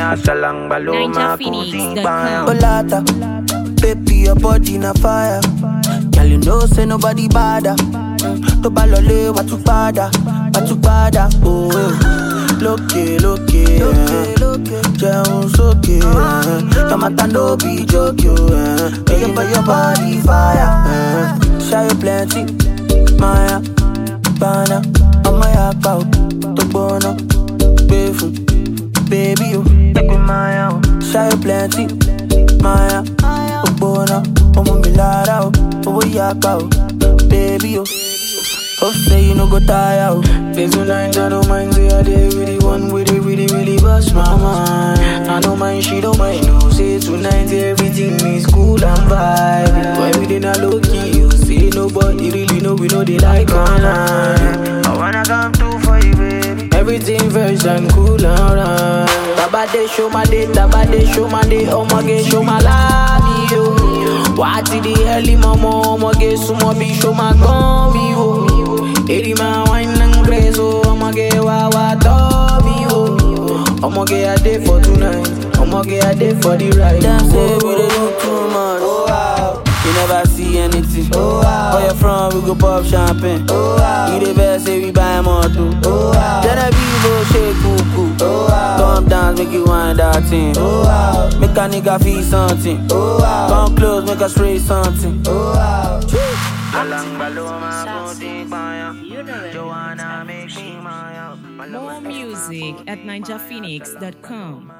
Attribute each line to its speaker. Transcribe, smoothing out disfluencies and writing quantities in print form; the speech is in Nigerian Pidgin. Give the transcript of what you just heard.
Speaker 1: ya salang baloma kuti baya.
Speaker 2: Olata, baby, your body na fire. Girl, you know say nobody bother. To balole watu bada, oh. Loke, Jones okay. Kamata no be joke, yo. Your body fire. Show you plenty, Maya, Bana, Amaya cow, Tobono, Befu, baby, you. Take with Maya, show you plenty, Maya, Tobono, Omomilara, Oboyaka, baby, you. Oh, say you no go tire, oh.
Speaker 3: Days tonight, I don't mind, say I did with the one with it, really bust my mind. I don't mind, she don't mind, no. Say tonight, everything is cool and vibe. Why we did not look you? Say nobody really know, we know they like online.
Speaker 1: I wanna come through for you, baby.
Speaker 3: Everything fresh and cool and right. Tabade show my day, oh my god, show my love, yo. What did the early mama, oh my god, so my be show my gummy, yo. Eri ma wine and grace, oh, I'ma get wawa tobi, oh. I'ma get a day for tonight, I'ma get a day for the ride.
Speaker 2: Damn, say we dey do too much. Oh wow, you never see anything. Oh wow, where you from? We go pop champagne. Oh wow, you the best, say we buy more too. Oh wow, Genevieve go shake cuckoo. Oh wow, come dance, make you wind that thing. Oh wow, make a nigga feel something. Oh wow, come close, make us spray something. Oh wow.
Speaker 1: Salang baloma kuti baya. Joanna make me maya.
Speaker 4: More music at ninjaphoenix.com.